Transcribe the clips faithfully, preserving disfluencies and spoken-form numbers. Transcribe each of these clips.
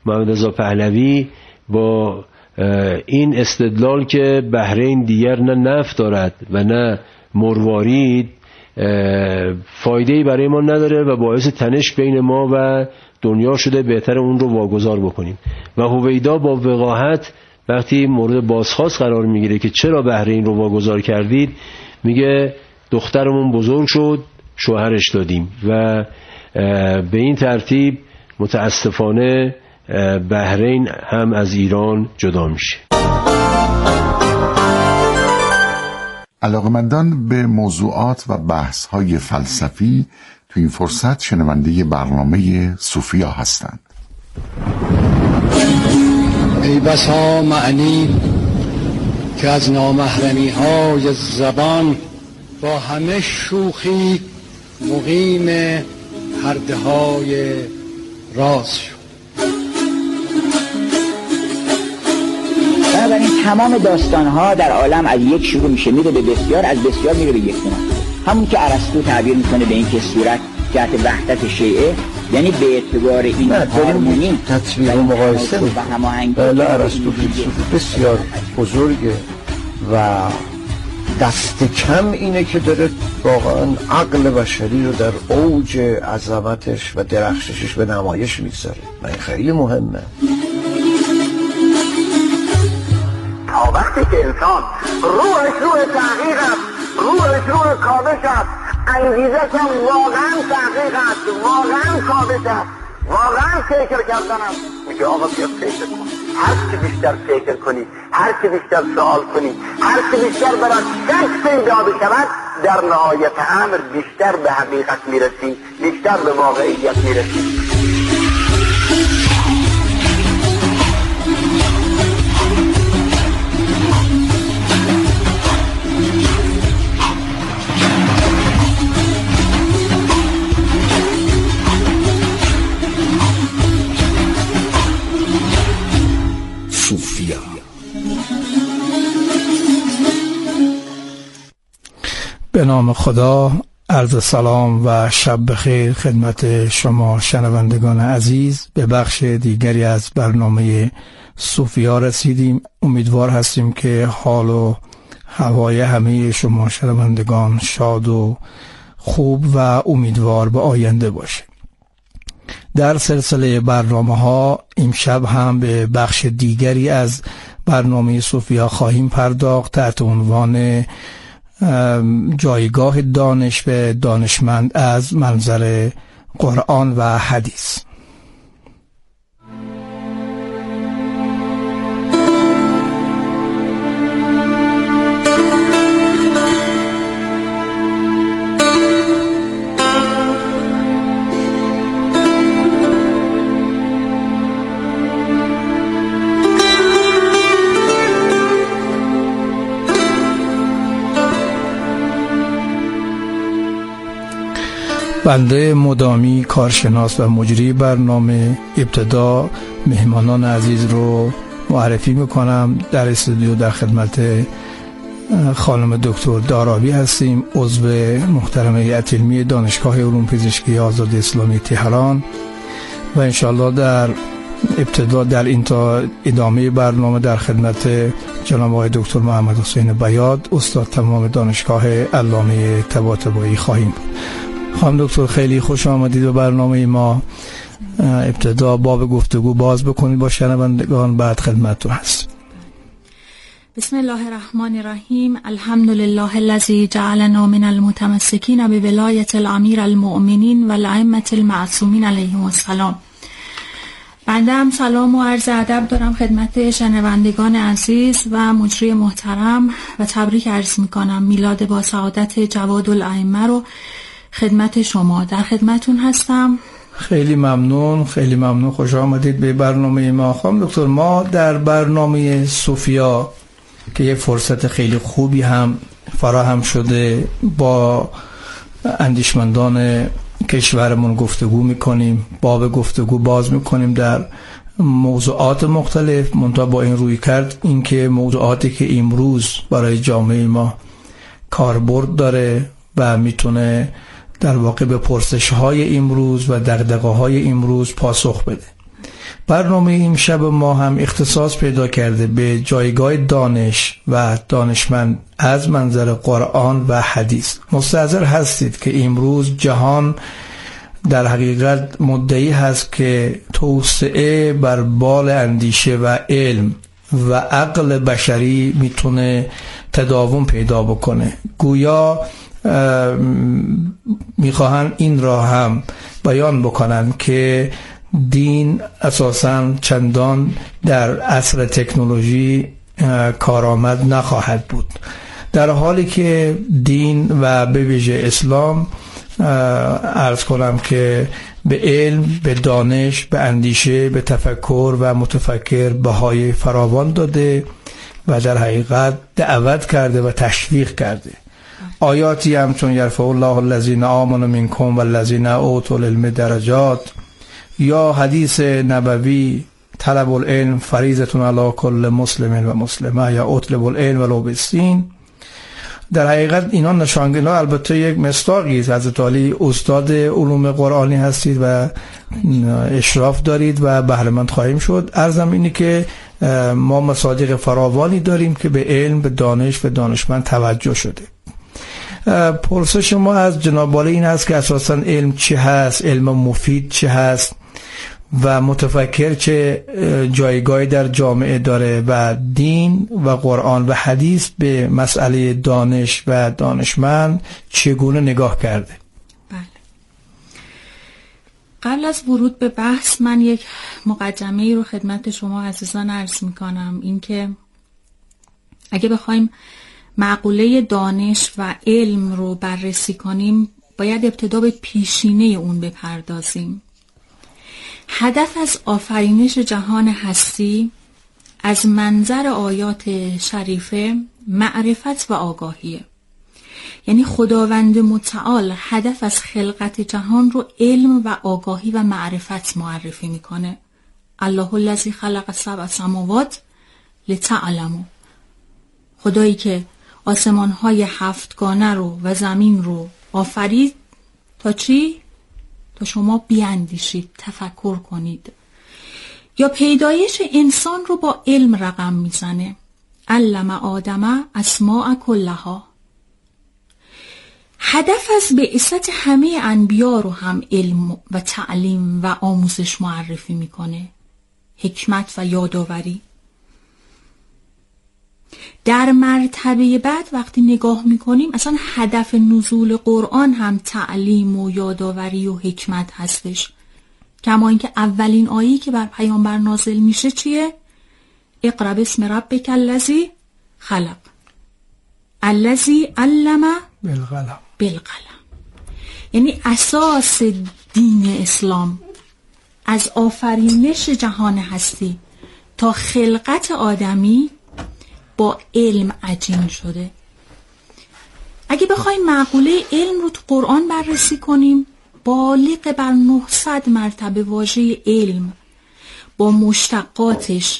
محمد رضا پهلوی با این استدلال که بحرین دیگر نه نفت دارد و نه مروارید فایده‌ای برای ما نداره و باعث تنش بین ما و دنیا شده، بهتر اون رو واگذار بکنیم. و هویدا با وقاحت وقتی مورد بازخواست قرار میگیره که چرا بحرین رو واگذار کردید، میگه دخترمون بزرگ شد شوهرش دادیم و به این ترتیب متاسفانه بحرین هم از ایران جدا میشه. علاقمندان به موضوعات و بحث‌های فلسفی تو این فرصت شنونده برنامه صوفیا هستند. ای بسا معنی که از نامحرمی‌های زبان با همه شوخی مقیم پرده‌های راز شد. بنابراین تمام داستان‌ها در عالم از یک شروع میشه میره به بسیار، از بسیار میره به یک دونه. همون که ارسطو تعبیر میکنه به این که صورت جهت وحدت شیعه، یعنی به اعتبار این هارمونی تطبیق و مقایسه و هماهنگی. بله ارسطو فیلسوف بسیار بزرگه و دست کم اینه که داره واقعا عقل بشری رو در اوج عظمتش و درخششش به نمایش میگذاره و این خیلی مهمه. تا وقتی که انسان روحش روح تحقیق است، روحش روح کابش است، انگیزه هم واقعا تحقیق است، واقعا کابش است، واقعا فکر کردن است، میگه آقا بیا فکر کن. هر چی بیشتر فکر کنی، هر چی بیشتر سوال کنی، هر چی بیشتر برات شک پیدا بشود، در نهایت امر بیشتر به حقیقت میرسی، بیشتر به واقعیت میرسی. به نام خدا، عرض سلام و شب بخیر خدمت شما شنوندگان عزیز. به بخش دیگری از برنامه صوفیا رسیدیم. امیدوار هستیم که حال و هوای همه شما شنوندگان شاد و خوب و امیدوار به آینده باشه. در سلسله برنامه ها امشب هم به بخش دیگری از برنامه صوفیا خواهیم پرداخت تحت عنوان جایگاه دانش به دانشمند از منظر قرآن و حدیث. بنده مدامی کارشناس و مجری برنامه ابتدا مهمانان عزیز رو معرفی میکنم. در استودیو در خدمت خانم دکتر دارابی هستیم، عضو محترم هیئت علمی دانشگاه علوم پزشکی آزاد اسلامی تهران و انشالله در ابتدا در این تا ادامه برنامه در خدمت جناب آقای دکتر محمد حسین بیاد، استاد تمام دانشگاه علامه طباطبایی خواهیم بود. خانم دکتر خیلی خوش آمدید به برنامه ما. ابتدا باب گفتگو باز بکنید با شنوندگان، بعد خدمتتون هست. بسم الله الرحمن الرحیم. الحمد لله الذی جعلنا من المتمسکین بولایت الامیر المؤمنین و الائمة المعصومین علیهم السلام. بنده هم سلام و عرض ادب دارم خدمت شنوندگان عزیز و مجری محترم و تبریک عرض میکنم میلاد با سعادت جواد الائمه رو خدمت شما. در خدمتون هستم. خیلی ممنون، خیلی ممنون، خوش آمدید به برنامه ما. خانم دکتر، ما در برنامه صوفیا که یک فرصت خیلی خوبی هم فراهم شده با اندیشمندان کشورمون گفتگو میکنیم، باب گفتگو باز میکنیم در موضوعات مختلف، منتها با این روی کرد این که موضوعاتی که امروز برای جامعه ما کاربرد داره و میتونه در واقع به پرسش‌های امروز و دغدغه‌های امروز پاسخ بده. برنامه این شب ما هم اختصاص پیدا کرده به جایگاه دانش و دانشمند از منظر قرآن و حدیث. مستحضر هستید که امروز جهان در حقیقت مدعی هست که توسعه بر بال اندیشه و علم و عقل بشری میتونه تداوم پیدا بکنه. گویا میخواهند این را هم بیان بکنن که دین اساساً چندان در عصر تکنولوژی کارآمد نخواهد بود، در حالی که دین و به ویژه اسلام عرض کنم که به علم، به دانش، به اندیشه، به تفکر و متفکر بهای فراوان داده و در حقیقت دعوت کرده و تشویق کرده. آیاتی هم چون یرفع الله الذین آمنوا منکم والذین اوتوا العلم درجات، یا حدیث نبوی طلب العلم فریضة علی کل مسلم و مسلمه، یا اطلب العلم ولو بالسین. در حقیقت اینا نشانگینا البته یک مصداقی است. حضرت علی استاد علوم قرآنی هستید و اشراف دارید و بهره مند خواهیم شد. عرضم اینه که ما مصادیق فراوانی داریم که به علم، به دانش و دانشمند توجه شده. پرسش ما از جناب عالی این هست که اساساً علم چی هست، علم مفید چی هست و متفکر چه جایگاهی در جامعه داره و دین و قرآن و حدیث به مسئله دانش و دانشمند چگونه نگاه کرده. بله. قبل از ورود به بحث من یک مقدمه رو خدمت شما عزیزان عرض میکنم، این که اگه بخوایم معقوله دانش و علم رو بررسی کنیم باید ابتدا به پیشینه اون بپردازیم. هدف از آفرینش جهان هستی از منظر آیات شریفه معرفت و آگاهیه. یعنی خداوند متعال هدف از خلقت جهان رو علم و آگاهی و معرفت معرفی میکنه. الله الذی خلق سبع سماوات لتعلموا، خدایی که آسمان‌های هفتگانه رو و زمین رو آفرید تا چی؟ تا شما بیاندیشید، تفکر کنید. یا پیدایش انسان رو با علم رقم میزنه. علم آدم اسماء کلها. هدف از بعثت همه انبیا رو هم علم و تعلیم و آموزش معرفی میکنه، حکمت و یادآوری. در مرتبه بعد وقتی نگاه میکنیم اصلا هدف نزول قرآن هم تعلیم و یادآوری و حکمت هستش. کما اینکه اولین آیه‌ای که بر پیامبر نازل میشه چیه؟ اقرأ باسم ربک الذی خلق الذی علم بالقلم بالقلم. یعنی اساس دین اسلام از آفرینش جهان هستی تا خلقت آدمی با علم عجین شده. اگه بخوایم معقوله علم رو تو قرآن بررسی کنیم، بالغ بر نهصد مرتبه واژه علم با مشتقاتش،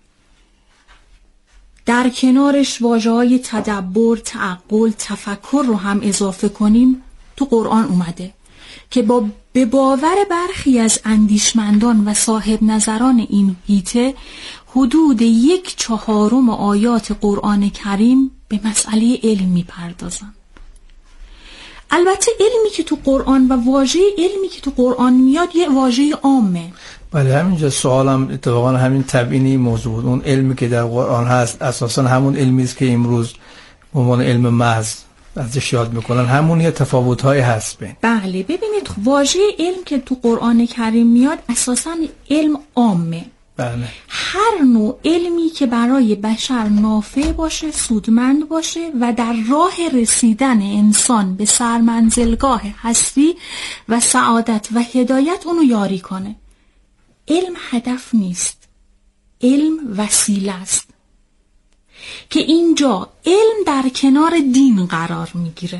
در کنارش واژه‌های تدبر، تعقل، تفکر رو هم اضافه کنیم تو قرآن اومده که با به باور برخی از اندیشمندان و صاحب نظران این هیته حدود یک چهارم آیات قرآن کریم به مسئله علم می‌پردازن. البته علمی که تو قرآن و واژه علمی که تو قرآن میاد یه واژه عامه. بله، همینجا سوالم اتفاقا همین تبیینی موضوع بود. اون علمی که در قرآن هست اساسا همون علمی است که امروز به عنوان علم محض ازش یاد میکنن، همون یه تفاوت‌های هست بین. بله، ببینید واژه علم که تو قرآن کریم میاد اساسا علم عامه. بله. هر نوع علمی که برای بشر نافع باشه، سودمند باشه و در راه رسیدن انسان به سرمنزلگاه هستی و سعادت و هدایت اونو یاری کنه. علم هدف نیست، علم وسیله است که اینجا علم در کنار دین قرار میگیره.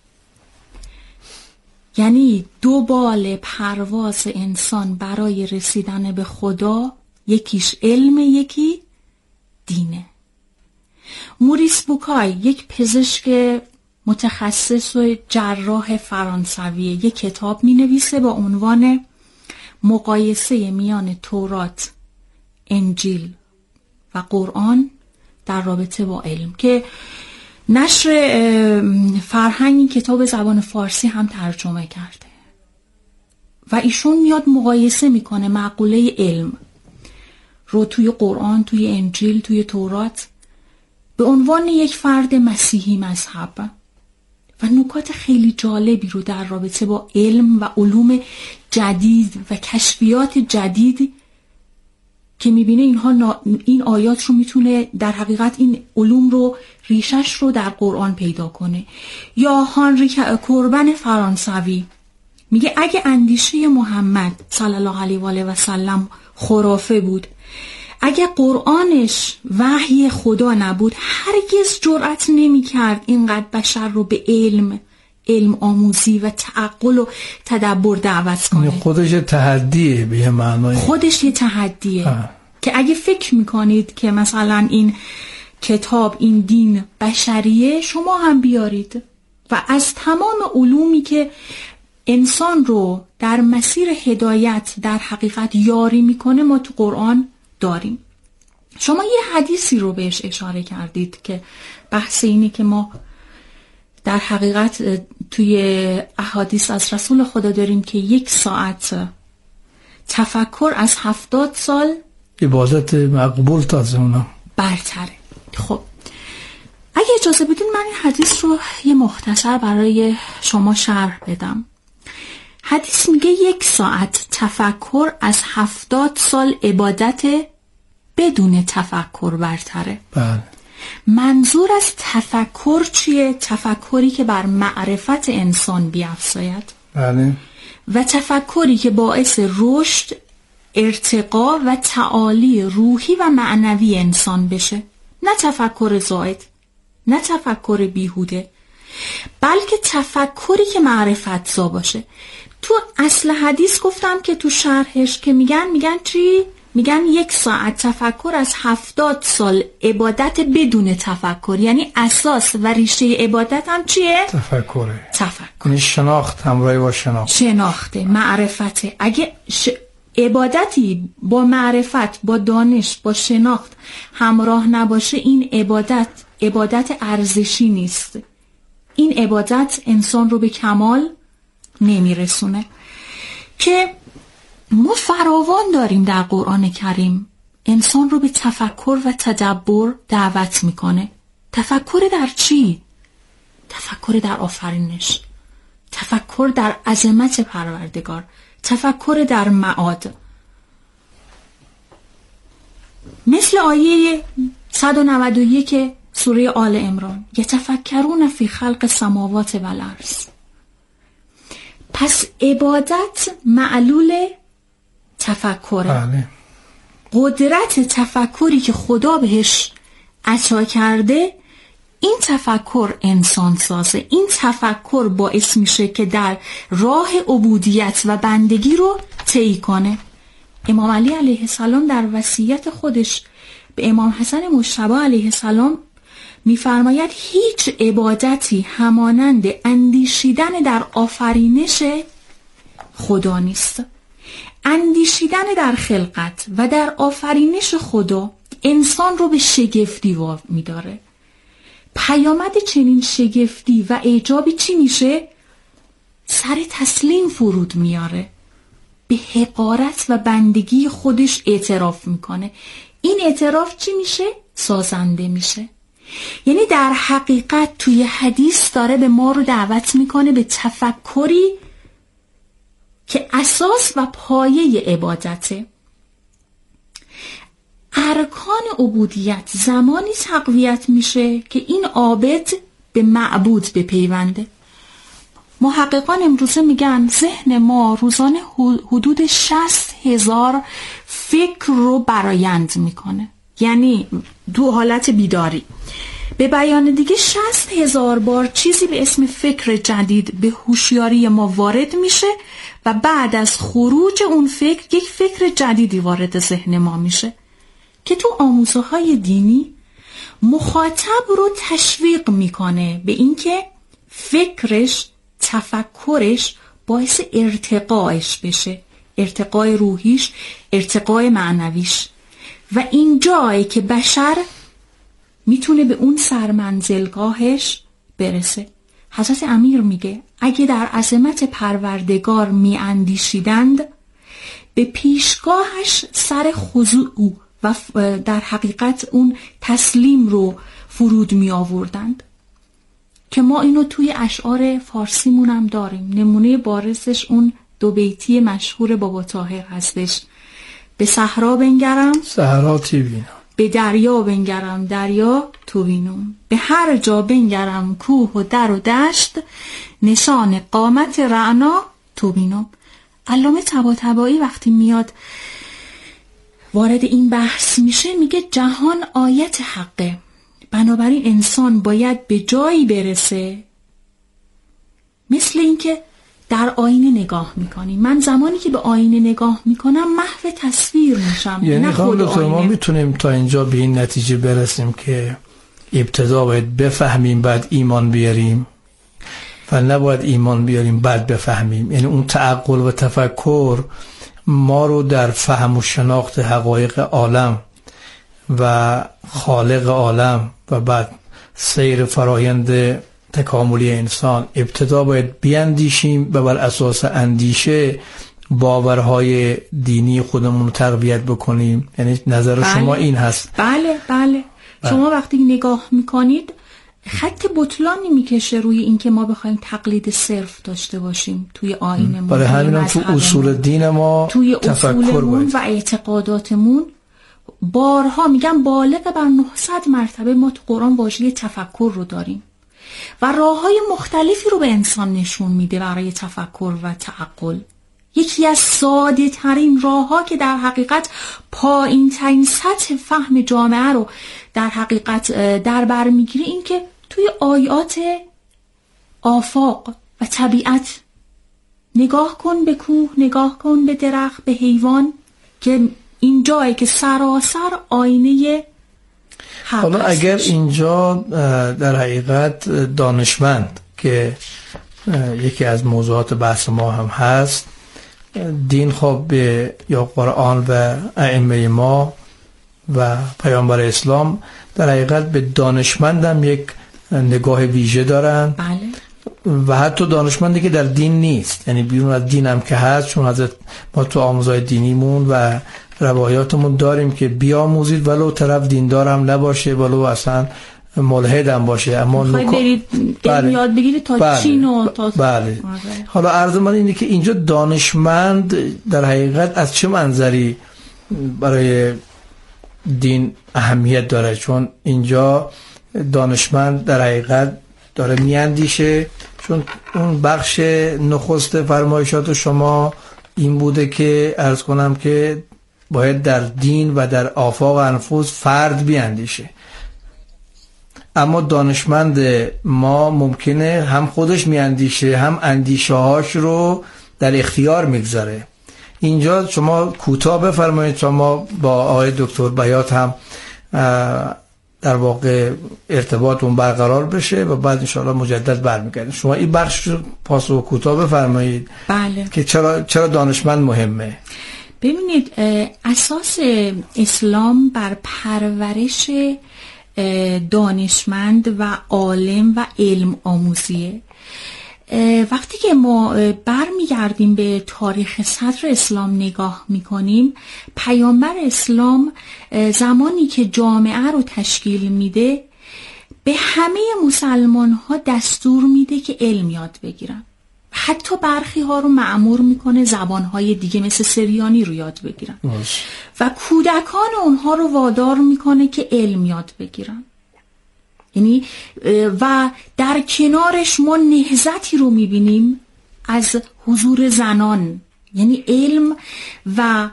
یعنی دو بال پرواز انسان برای رسیدن به خدا، یکیش علم، یکی دینه. موریس بوکای، یک پزشک متخصص و جراح فرانسوی، یک کتاب می نویسه با عنوان مقایسه میان تورات، انجیل و قرآن در رابطه با علم که نشر فرهنگ این کتاب زبان فارسی هم ترجمه کرده و ایشون میاد مقایسه میکنه مقوله علم رو توی قرآن، توی انجیل، توی تورات به عنوان یک فرد مسیحی مذهب و نکات خیلی جالبی رو در رابطه با علم و علوم جدید و کشفیات جدید که میبینه اینها این آیات رو میتونه در حقیقت این علوم رو ریشش رو در قرآن پیدا کنه. یا هانری کوربن فرانسوی میگه اگه اندیشه محمد صلی الله علیه و آله و سلم خرافه بود، اگه قرآنش وحی خدا نبود، هرگز جرأت نمی‌کرد اینقدر بشر رو به علم علم آموزی و تعقل و تدبر دعوت کنه. خودش تحدیه به یه معنای، خودش یه تحدیه اه. که اگه فکر میکنید که مثلا این کتاب، این دین بشریه، شما هم بیارید و از تمام علومی که انسان رو در مسیر هدایت در حقیقت یاری میکنه ما تو قرآن داریم. شما یه حدیثی رو بهش اشاره کردید که بحث اینه که ما در حقیقت توی احادیث از رسول خدا داریم که یک ساعت تفکر از هفتاد سال عبادت مقبول تازه اونا برتره. خب اگه اجازه بدین من این حدیث رو یه مختصر برای شما شرح بدم. حدیث میگه یک ساعت تفکر از هفتاد سال عبادت بدون تفکر برتره. بله. منظور از تفکر چیه؟ تفکری که بر معرفت انسان بیفزاید. بله. و تفکری که باعث رشد، ارتقا و تعالی روحی و معنوی انسان بشه. نه تفکر زائد، نه تفکر بیهوده، بلکه تفکری که معرفت زا باشه. تو اصل حدیث گفتم که تو شرحش که میگن میگن چی؟ میگن یک ساعت تفکر از هفتاد سال عبادت بدون تفکر، یعنی اساس و ریشه عبادت هم چیه؟ تفکره. تفکر، یعنی شناخت، همراهی با شناخت، شناخته، معرفته. اگه ش... عبادتی با معرفت، با دانش، با شناخت همراه نباشه، این عبادت عبادت ارزشی نیست. این عبادت انسان رو به کمال نمیرسونه. که ما فراوان داریم در قرآن کریم انسان رو به تفکر و تدبر دعوت میکنه. تفکر در چی؟ تفکر در آفرینش، تفکر در عظمت پروردگار، تفکر در معاد. مثل آیه صد و نود و یک سوره آل عمران، یتفکرون فی خلق السماوات و الارض. پس عبادت معلول تفکره. بله. قدرت تفکری که خدا بهش عطا کرده، این تفکر انسان سازه. این تفکر باعث میشه که در راه عبودیت و بندگی رو طی کنه. امام علی علیه السلام در وصیت خودش به امام حسن مجتبی علیه السلام میفرماید هیچ عبادتی همانند اندیشیدن در آفرینش خدا نیست. اندیشیدن در خلقت و در آفرینش خدا انسان رو به شگفتی وا می‌داره. پیامد چنین شگفتی و اعجابی چی میشه؟ سر تسلیم فرود میاره، به حقارت و بندگی خودش اعتراف میکنه. این اعتراف چی میشه؟ سازنده میشه. یعنی در حقیقت توی حدیث داره به ما رو دعوت میکنه به تفکری که اساس و پایه عبادته. ارکان عبودیت زمانی تقویت میشه که این عابد به معبود بپیونده. محققان امروزه میگن ذهن ما روزانه حدود شصت هزار فکر رو برآیند میکنه، یعنی دو حالت بیداری. به بیان دیگه شصت هزار بار چیزی به اسم فکر جدید به هوشیاری ما وارد میشه و بعد از خروج اون فکر یک فکر جدیدی وارد ذهن ما میشه که تو آموزه های دینی مخاطب رو تشویق میکنه به اینکه فکرش، تفکرش باعث ارتقاش بشه، ارتقای روحیش، ارتقای معنویش. و این جایی که بشر میتونه به اون سرمنزلگاهش برسه. حضرت امیر میگه اگه در عظمت پروردگار میاندیشیدند به پیشگاهش سر خضوع و در حقیقت اون تسلیم رو فرود می آوردند، که ما اینو توی اشعار فارسیمون هم داریم. نمونه بارزش اون دو بیتی مشهور بابا طاهر هستش: به صحرا بنگرم صحرا تو بینم، به دریا بنگرم دریا تو بینم، به هر جا بنگرم کوه و در و دشت، نشان قامت رعنا تو بینم. علامه طباطبایی وقتی میاد وارد این بحث میشه میگه جهان آیت حقه، بنابراین انسان باید به جایی برسه مثل اینکه در آینه نگاه میکنی. من زمانی که به آینه نگاه میکنم محو تصویر میشم، یعنی نه خود آینه. ما میتونیم تا اینجا به این نتیجه برسیم که ابتدا باید بفهمیم بعد ایمان بیاریم و نباید ایمان بیاریم بعد بفهمیم. یعنی اون تعقل و تفکر ما رو در فهم و شناخت حقایق عالم و خالق عالم و بعد سیر فرایند تکاملی انسان ابتدا باید بیاندیشیم و بر اساس اندیشه باورهای دینی خودمون رو تقویت بکنیم. یعنی نظر بله. شما این هست؟ بله بله, بله. شما وقتی نگاه میکنید خط بطلانی میکشه روی این که ما بخوایم تقلید صرف داشته باشیم توی آیینمون، برای همین تو اصول دین ما توی تفکر باید. و اعتقاداتمون بارها میگم بالغ بر نهصد مرتبه ما تو قرآن واژه تفکر رو داریم و راههای مختلفی رو به انسان نشون میده برای تفکر و تعقل. یکی از ساده ترین راه ها که در حقیقت پایین ترین سطح فهم جامعه رو در حقیقت در بر میگیره این که توی آیات آفاق و طبیعت نگاه کن به کوه، نگاه کن به درخت، به حیوان، که این جایی که سراسر آینه حق حالا هستش. اگر اینجا در حقیقت دانشمند که یکی از موضوعات بحث ما هم هست، دین خب به یا قرآن و ائمه ما و پیامبر اسلام در حقیقت به دانشمندم یک نگاه ویژه دارن. بله. و حتی دانشمندی که در دین نیست، یعنی بیرون از دین هم که هست، چون حضرت ما تو آموزهای دینیمون و روایاتمون داریم که بیاموزید ولو طرف دیندار هم نباشه، ولو اصلا ملحد هم باشه، اما نکا... برید بله. یاد بگیرید تا بله. چین و تا بله. حالا عرض من اینه که اینجا دانشمند در حقیقت از چه منظری برای دین اهمیت داره؟ چون اینجا دانشمند در حقیقت داره میاندیشه، چون اون بخش نخست فرمایشات شما این بوده که عرض کنم که باید در دین و در آفاق انفس فرد بیاندیشه. اما دانشمند ما ممکنه هم خودش میاندیشه هم اندیشه هاش رو در اختیار میگذاره. اینجا شما کوتاه بفرمایید، شما با آقای دکتر بیات هم در واقع ارتباطمون برقرار بشه و بعد انشاءالله مجدد برمیگردیم. شما این بخش رو پاسخ کوتاه بفرمایید. بله. که چرا چرا دانشمند مهمه؟ ببینید اساس اسلام بر پرورش دانشمند و عالم و علم آموزیه. وقتی که ما برمیگردیم به تاریخ صدر اسلام نگاه میکنیم، پیامبر اسلام زمانی که جامعه رو تشکیل میده به همه مسلمان ها دستور میده که علم یاد بگیرن. حتی برخی ها رو مأمور میکنه زبان های دیگه مثل سریانی رو یاد بگیرن باش. و کودکان اونها رو وادار میکنه که علم یاد بگیرن. یعنی و در کنارش ما نهضتی رو میبینیم از حضور زنان، یعنی علم و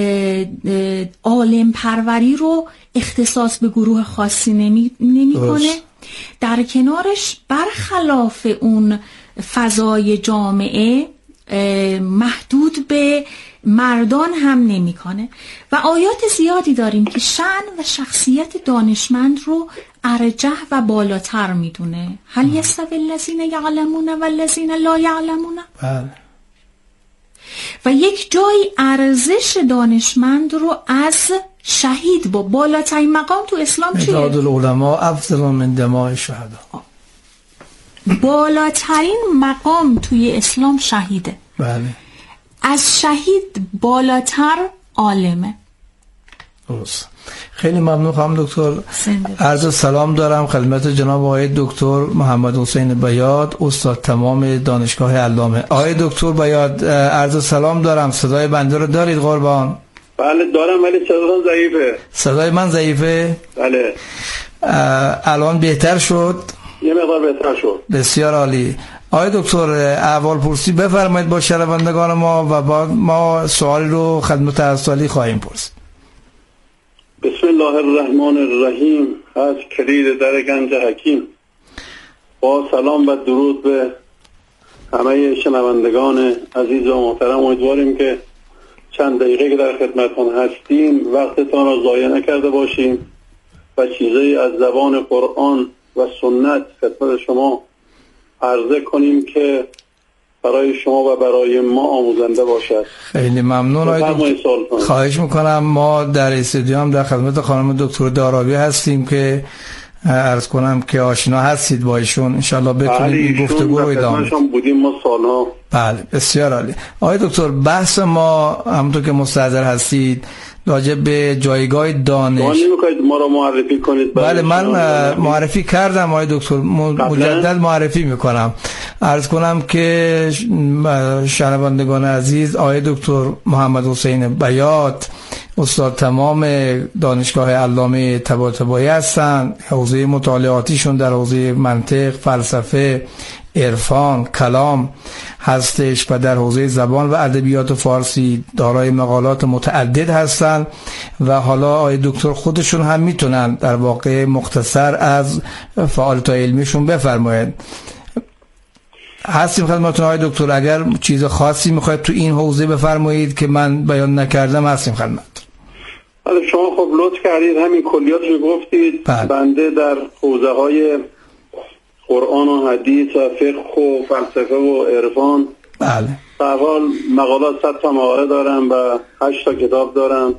عالم پروری رو اختصاص به گروه خاصی نمی, نمی کنه. در کنارش برخلاف اون فضای جامعه محدود به مردان هم نمیکنه و آیات زیادی داریم که شأن و شخصیت دانشمند رو ارجح و بالاتر میدونه. هل یستوی الذین یعلمون والذین لا یعلمون؟ بله. و یک جایی ارزش دانشمند رو از شهید با بالاترین مقام تو اسلام چیه؟ مداد العلماء افضل من دماء الشهداء. بالاترین مقام توی اسلام شهیده. بله. از شهید بالاتر عالمه. درست. خیلی ممنون خانم دکتر. عرض سلام دارم خدمت جناب آقای دکتر محمد حسین بیات، استاد تمام دانشگاه علامه. آقای دکتر بیات عرض سلام دارم، صدای بنده رو دارید قربان؟ بله دارم ولی صداتون ضعیفه. صدای من ضعیفه؟ بله. الان بهتر شد؟ یه مقدار بهتر شد. بسیار عالی. آقای دکتر احوال پرسی بفرمایید با شنوندگان ما و بعد ما سوالی رو خدمت حضرت خواهیم پرسید. بسم الله الرحمن الرحیم. از کلید در گنج حکیم. با سلام و درود به همه شنوندگان عزیز و محترم، امیدواریم که چند دقیقه که در خدمتتان هستیم وقتتان را ضایع نکرده باشیم و چیزی از زبان قرآن و سنت خدمت شما عرضه کنیم که برای شما و برای ما آموزنده باشد. خیلی ممنون آقای دکتر. خواهش میکنم. ما در استودیو هم در خدمت خانم دکتر دارابی هستیم که عرض کنم که آشنا هستید با ایشون، انشالله بتونیم این گفتگو رو ادامه بدیم. بودیم ما سالها. بله بسیار عالی. آقای دکتر بحث ما همونطور که مستحضر هستید راجع به جایگاه دانش. شما نمی‌خواید ما رو معرفی کنید؟ بله من معرفی کردم آقای دکتر، مجدد معرفی میکنم. عرض کنم که شنوندگان عزیز، آقای دکتر محمد حسین بیات استاد تمام دانشگاه علامه طباطبایی هستند. حوزه مطالعاتیشون در حوزه منطق، فلسفه، عرفان، کلام هستش و در حوزه زبان و ادبیات فارسی دارای مقالات متعدد هستند و حالا آقای دکتر خودشون هم میتونن در واقع مختصر از فعالیت علمیشون بفرمایید. هستیم خدمتتون آقای دکتر، اگر چیز خاصی میخواید تو این حوزه بفرمایید که من بیان نکردم هستیم خدمت. بله شما خب لطف کردید همین کلیاتشو گفتید. بله. بنده در حوزه های قرآن و حدیث و فقه و فلسفه و عرفان بله در حال مقالات صد تا مقاله دارم و هشت تا کتاب دارم.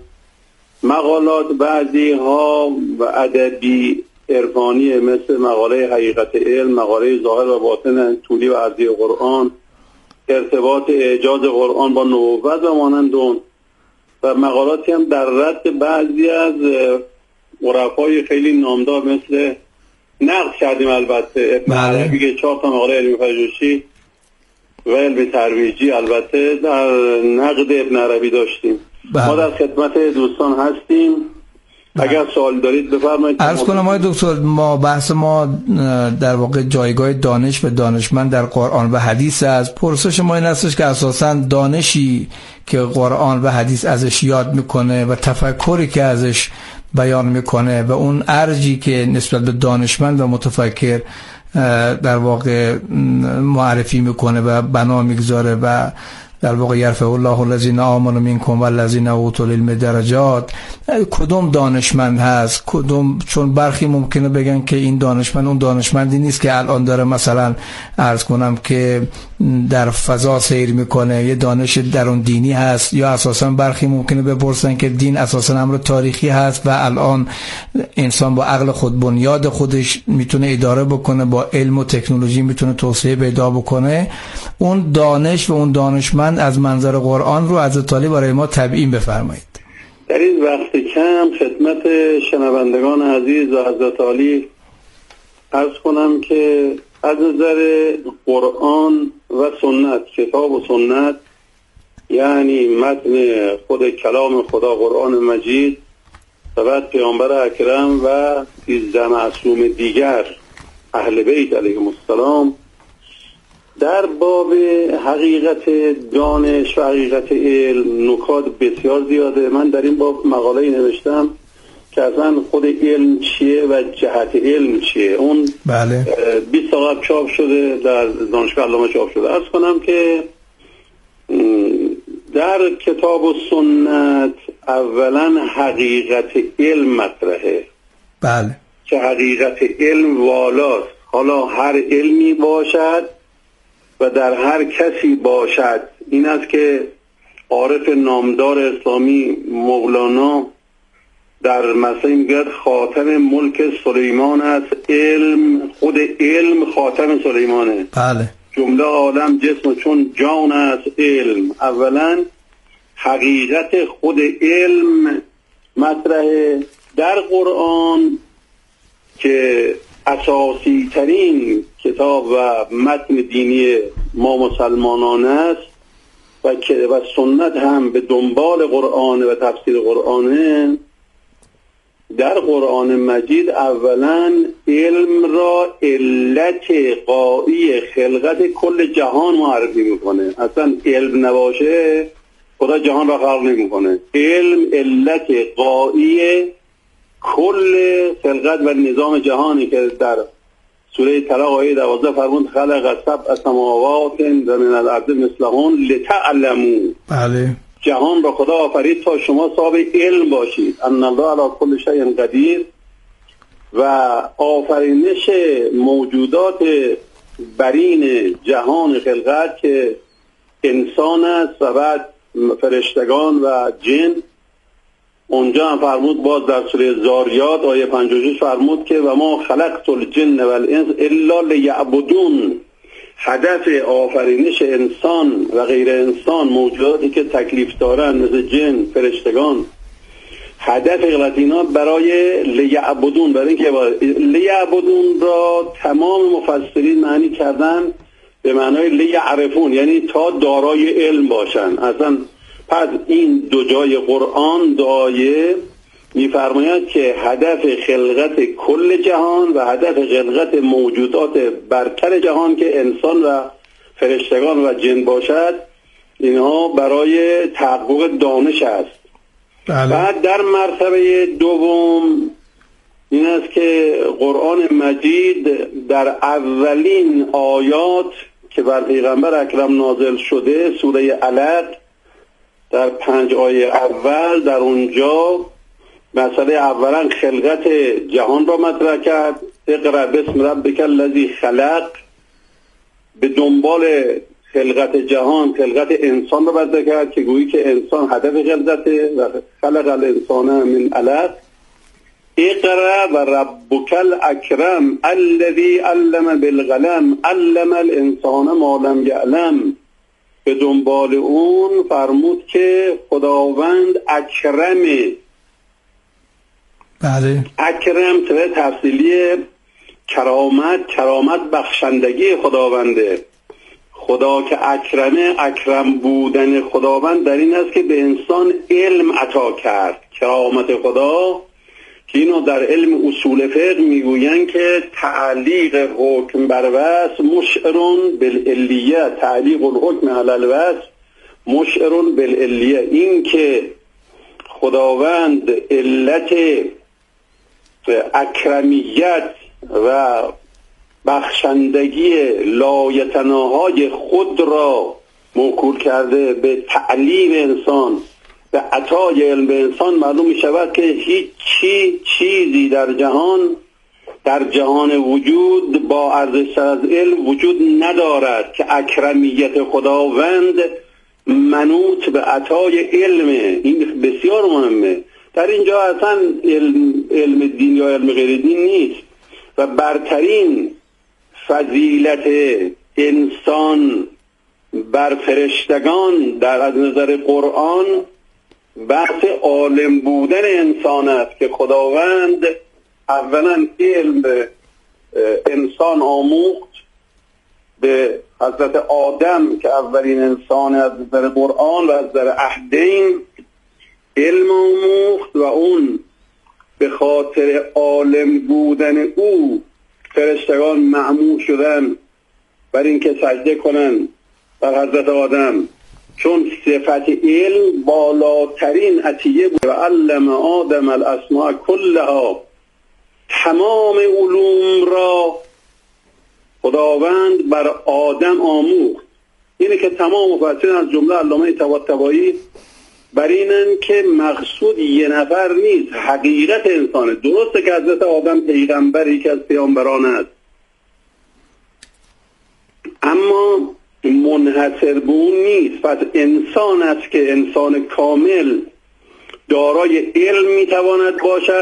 مقالات بعضی ها و ادبی عرفانی مثل مقاله حقیقت علم، مقاله ظاهر و باطن طولی و عرضی قرآن، ارتباط اعجاز قرآن با نبوت و مانند اون، و مقالاتی هم در رد بعضی از عرفای خیلی نامدار مثل نقد کردیم البته ابن عربی که چهار تا مقاله علمی پژوهشی و علمی ترویجی البته در نقد ابن عربی داشتیم. بله. ما در خدمت دوستان هستیم. بله. اگر سوال دارید بفرمایید. عرض کنم آقای دکتر، ما بحث ما در واقع جایگاه دانش و دانشمند در قرآن و حدیث است. پرسش ما این هستش که اساساً دانشی که قرآن و حدیث ازش یاد میکنه و تفکری که ازش بیان میکنه و اون ارجی که نسبت به دانشمند و متفکر در واقع معرفی میکنه و بنا میگذاره و در واقع یرفع الله الذین آمنوا منکم والذین اوتوا العلم درجات، کدوم دانشمند هست کدوم؟ چون برخی ممکنه بگن که این دانشمند اون دانشمندی نیست که الان داره مثلا عرض کنم که در فضا سیر میکنه، یه دانش درون دینی هست، یا اساسا برخی ممکنه بپرسن که دین اساسا امر تاریخی هست و الان انسان با عقل خود بنیاد خودش میتونه اداره بکنه، با علم و تکنولوژی میتونه توسعه پیدا بکنه. اون دانش و اون دانشمند از منظر قرآن رو از طالب برای ما تبیین بفرمایید. در این وقت کم خدمت شنوندگان عزیز و حضرت عالی عرض کنم که از نظر قرآن و سنت، کتاب و سنت یعنی متن خود کلام خدا قرآن مجید و بعد پیامبر اکرم و سیزده معصوم دیگر اهل بیت علیهم السلام، در باب حقیقت دانش و حقیقت علم نکات بسیار زیاده. من در این باب مقاله‌ای نوشتم که اصلا خود علم چیه و جهت علم چیه. اون بله بیست تا قبل چاپ شده، در دانشگاه علامه چاپ شده. عرض کنم که در کتاب و سنت اولا حقیقت علم مطرحه. بله که حقیقت علم والاست، حالا هر علمی باشد و در هر کسی باشد. این است که عارف نامدار اسلامی مولانا در مسئله میگه خاتم ملک سلیمان است، علم خود علم خاتم سلیمانه. بله. جمله عالم جسم چون جان است علم. اولا حقیقت خود علم مطرحه در قرآن که اساسی ترین کتاب و متن دینی ما مسلمانان است و که و سنت هم به دنبال قرآن و تفسیر قرآنه. در قرآن مجید اولا علم را علت غایی خلقت کل جهان معرفی میکنه. اصلا علم نباشه خدا جهان را خلق نمیکنه. علم علت غایی کل خلقت و نظام جهانی که در سوره طلاق آیه دوازده فرمود خلق سبع سماوات و من الارض مثلهن لتعلموا. بله. جهان را خدا آفرید تا شما صاحب علم باشید. ان الله علی کل شیء قدیر. و آفرینش موجودات برین جهان خلقت که انسان است و بعد فرشتگان و جن. اونجا هم فرمود باز در سوره زاریات آیه پنجاه و شش فرمود که و ما خلقت الجن والانس الا لیعبدون. هدف آفرینش انسان و غیر انسان، موجوداتی که تکلیف دارن مثل جن، فرشتگان، هدف خلقت اینا برای لیعبدون، برای اینکه لیعبدون را تمام مفسرین معنی کردن به معنای لیعرفون، یعنی تا دارای علم باشن. اصلا پس این دو جای قرآن دو آیه می‌فرماید که هدف خلقت کل جهان و هدف خلقت موجودات برتر جهان که انسان و فرشتگان و جن باشد، اینها برای تحقق دانش است. بله. بعد در مرتبه دوم این است که قرآن مجید در اولین آیات که بر پیغمبر اکرم نازل شده، سوره علق در پنج آیه اول، در اونجا مسئله اولا خلقت جهان را مطرح کرد. اقرأ باسم ربک الذی خلق. به دنبال خلقت جهان خلقت انسان را مطرح کرد که گویی که انسان هدف خلقته و خلق الانسان من علق. اقرأ و ربک الاکرم الذی علم بالقلم علم الانسان ما لم یعلم. به دنبال اون فرمود که خداوند اکرمه. بله. اکرم به تفصیلی کرامت، کرامت بخشندگی خداونده. خدا که اکرمه، اکرم بودن خداوند در این است که به انسان علم عطا کرد. کرامت خدا که اینو در علم اصول فقه میگوین که تعلیق حکم بر وصف مشعرون بالعلیه، تعلیق الحکم علی الوصف مشعرون بالعلیه. این که خداوند علت اکرمیت و بخشندگی لایتناهای خود را موکول کرده به تعلیم انسان، به عطای علم به انسان، معلوم می شود که هیچ چی چیزی در جهان در جهان وجود با ارزش از علم وجود ندارد که اکرمیت خداوند منوط به عطای علمه. این بسیار مهمه. در اینجا اصلا علم, علم دین یا علم غیر دین نیست و برترین فضیلت انسان بر فرشتگان در از نظر قرآن بحث عالم بودن انسان است که خداوند اولا علم به انسان آموخت، به حضرت آدم که اولین انسان از نظر قرآن و از نظر عهدین علم آموخت و اون به خاطر عالم بودن او فرشتگان مأمور شدن بر اینکه سجده کنن بر حضرت آدم، چون صفت علم بالاترین عطیه بود. و علم آدم الاسماء کلها، تمام علوم را خداوند بر آدم آموخت. اینه که تمام مفسرین از جمله علامه طباطبایی بر اینن که مقصود یه نفر نیست، حقیقت انسانه. درسته که حضرت آدم پیغمبری که از پیامبران است، اما منحصر به اون نیست. پس انسان است که انسان کامل دارای علم میتواند باشد